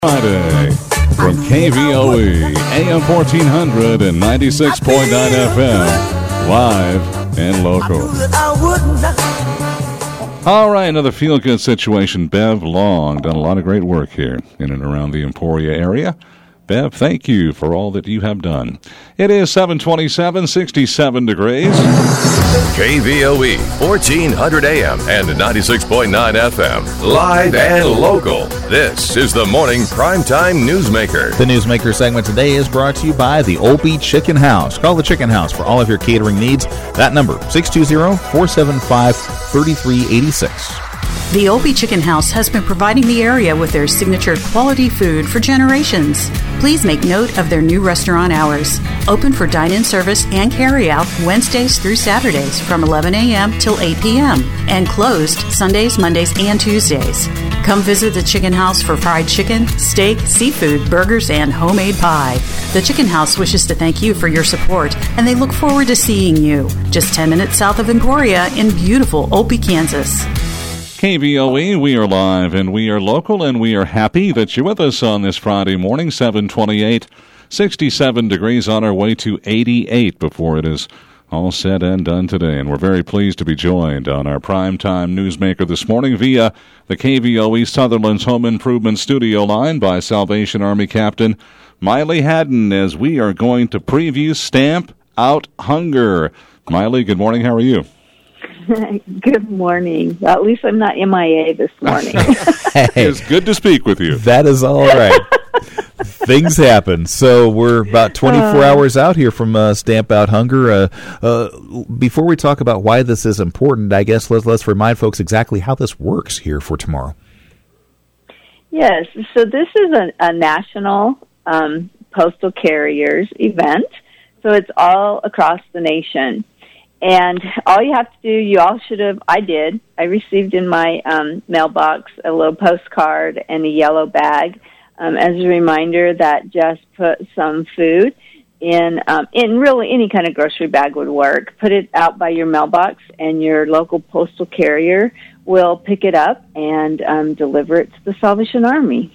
Friday from KVOE, AM 1400 and 96.9 FM, live and local. All right, another feel-good situation. Bev Long done a lot of great work here in and around the Emporia area. Bev, thank you for all that you have done. It is 7:27, 67 degrees. KVOE, 1400 AM and 96.9 FM. Live and local. This is the Morning Primetime Newsmaker. The Newsmaker segment today is brought to you by the Opie Chicken House. Call the Chicken House for all of your catering needs. That number, 620-475-3386. The Opie Chicken House has been providing the area with their signature quality food for generations. Please make note of their new restaurant hours. Open for dine-in service and carry-out Wednesdays through Saturdays from 11 a.m. till 8 p.m. and closed Sundays, Mondays, and Tuesdays. Come visit the Chicken House for fried chicken, steak, seafood, burgers, and homemade pie. The Chicken House wishes to thank you for your support, and they look forward to seeing you just 10 minutes south of Emporia in beautiful Opie, Kansas. KVOE, we are live and we are local and we are happy that you're with us on this Friday morning, 7:28, 67 degrees on our way to 88 before it is all said and done today. And we're very pleased to be joined on our Primetime Newsmaker this morning via the KVOE Sutherland's Home Improvement Studio line by Salvation Army Captain Miley Haddon as we are going to preview Stamp Out Hunger. Miley, good morning. How are you? Good morning. Well, at least I'm not MIA this morning. Hey, it's good to speak with you. That is all right. Things happen. So we're about 24 hours out here from Stamp Out Hunger. Before we talk about why this is important, I guess let's remind folks exactly how this works here for tomorrow. Yes. So this is a national postal carriers event. So it's all across the nation. And all you have to do, I received in my mailbox a little postcard and a yellow bag as a reminder that just put some food in really any kind of grocery bag would work. Put it out by your mailbox and your local postal carrier will pick it up and deliver it to the Salvation Army.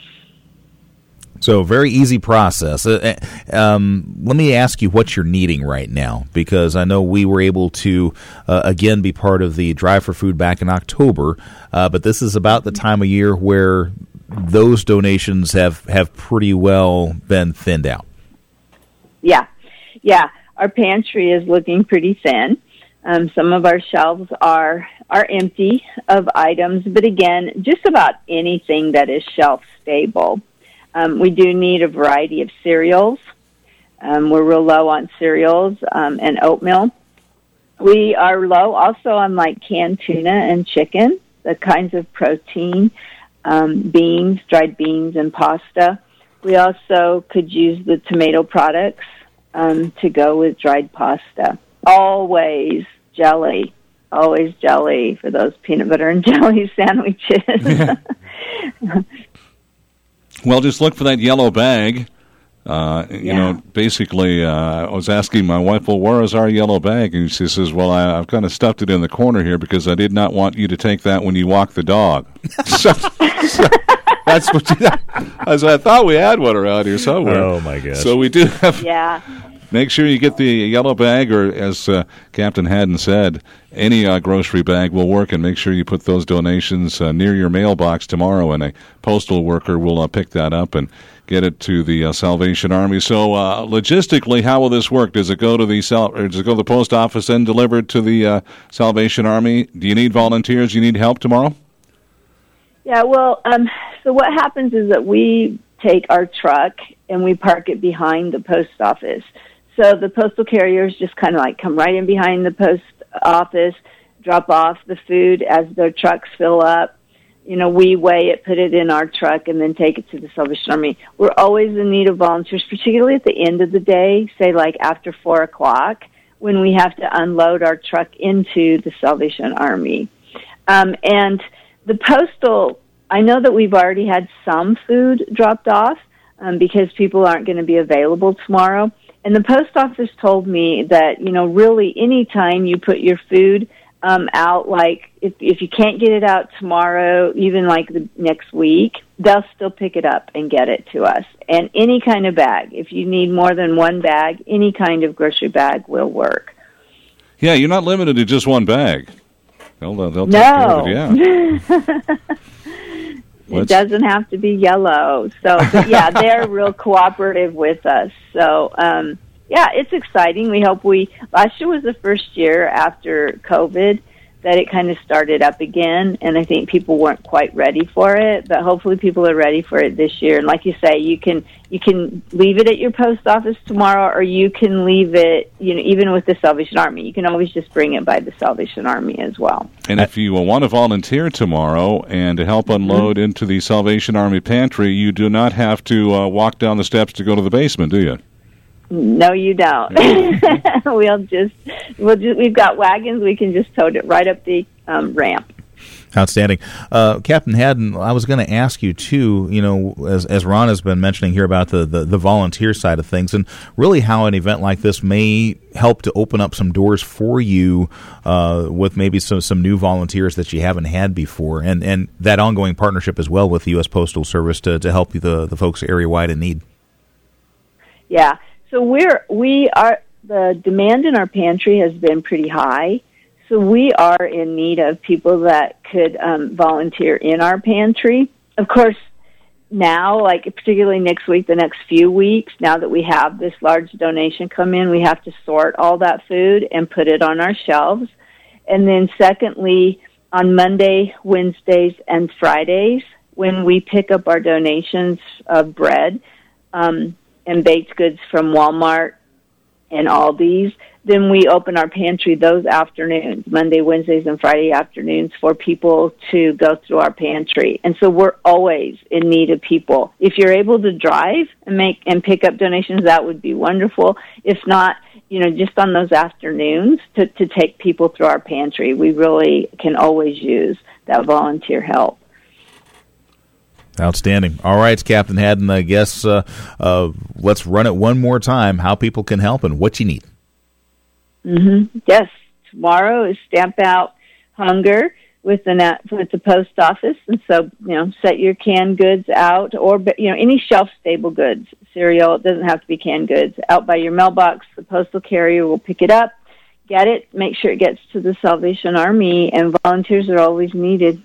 So very easy process. Let me ask you what you're needing right now, because I know we were able to, again, be part of the Drive for Food back in October, but this is about the time of year where those donations have pretty well been thinned out. Yeah. Our pantry is looking pretty thin. Some of our shelves are empty of items, but again, just about anything that is shelf stable. We do need a variety of cereals. We're real low on cereals and oatmeal. We are low also on canned tuna and chicken, the kinds of protein, beans, dried beans, and pasta. We also could use the tomato products to go with dried pasta. Always jelly for those peanut butter and jelly sandwiches. Well, just look for that yellow bag. Basically, I was asking my wife, well, where is our yellow bag? And she says, well, I've kind of stuffed it in the corner here because I did not want you to take that when you walk the dog. so that's what I thought we had one around here somewhere. Oh, my gosh. So we do have... Yeah. Make sure you get the yellow bag, or as Captain Haddon said, any grocery bag will work, and make sure you put those donations near your mailbox tomorrow, and a postal worker will pick that up and get it to the Salvation Army. So logistically, how will this work? Does it go to the post office and delivered to the Salvation Army? Do you need volunteers? Do you need help tomorrow? Yeah, well, so what happens is that we take our truck and we park it behind the post office. So the postal carriers just kind of come right in behind the post office, drop off the food as their trucks fill up. We weigh it, put it in our truck, and then take it to the Salvation Army. We're always in need of volunteers, particularly at the end of the day, say after 4 o'clock, when we have to unload our truck into the Salvation Army. And the postal, I know that we've already had some food dropped off because people aren't going to be available tomorrow. And the post office told me that, really, any time you put your food out, like if you can't get it out tomorrow, even like the next week, they'll still pick it up and get it to us. And any kind of bag, if you need more than one bag, any kind of grocery bag will work. Yeah, you're not limited to just one bag. They'll take care of it, yeah. It doesn't have to be yellow. So, but yeah, they're real cooperative with us. So, yeah, it's exciting. Last year was the first year after COVID that it kind of started up again, and I think people weren't quite ready for it, but hopefully people are ready for it this year. And like you say, you can leave it at your post office tomorrow, or you can leave it, even with the Salvation Army. You can always just bring it by the Salvation Army as well. And if you want to volunteer tomorrow and to help unload into the Salvation Army pantry, you do not have to walk down the steps to go to the basement, do you? No, you don't. We've got wagons. We can just tote it right up the ramp. Outstanding. Captain Haddon, I was going to ask you, too, as Ron has been mentioning here about the volunteer side of things, and really how an event like this may help to open up some doors for you with maybe some new volunteers that you haven't had before, and that ongoing partnership as well with the U.S. Postal Service to help the folks area-wide in need. Yeah. So the demand in our pantry has been pretty high. So we are in need of people that could volunteer in our pantry. Of course, now, like particularly next week, the next few weeks, now that we have this large donation come in, we have to sort all that food and put it on our shelves. And then secondly, on Monday, Wednesdays, and Fridays, when we pick up our donations of bread, and baked goods from Walmart and Aldi's, then we open our pantry those afternoons, Monday, Wednesdays, and Friday afternoons, for people to go through our pantry. And so we're always in need of people. If you're able to drive and pick up donations, that would be wonderful. If not, just on those afternoons to take people through our pantry, we really can always use that volunteer help. Outstanding. All right, Captain Haddon, I guess let's run it one more time, how people can help and what you need. Mm-hmm. Yes, tomorrow is Stamp Out Hunger with the post office, and so set your canned goods out, or any shelf-stable goods, cereal. It doesn't have to be canned goods. Out by your mailbox, the postal carrier will pick it up, get it, make sure it gets to the Salvation Army, and volunteers are always needed.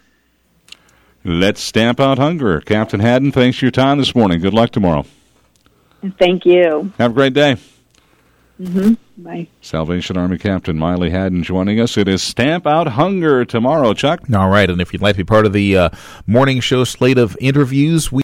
Let's stamp out hunger. Captain Haddon, thanks for your time this morning. Good luck tomorrow. Thank you. Have a great day. Mm-hmm. Bye. Salvation Army Captain Miley Haddon joining us. It is Stamp Out Hunger tomorrow, Chuck. All right, and if you'd like to be part of the morning show slate of interviews,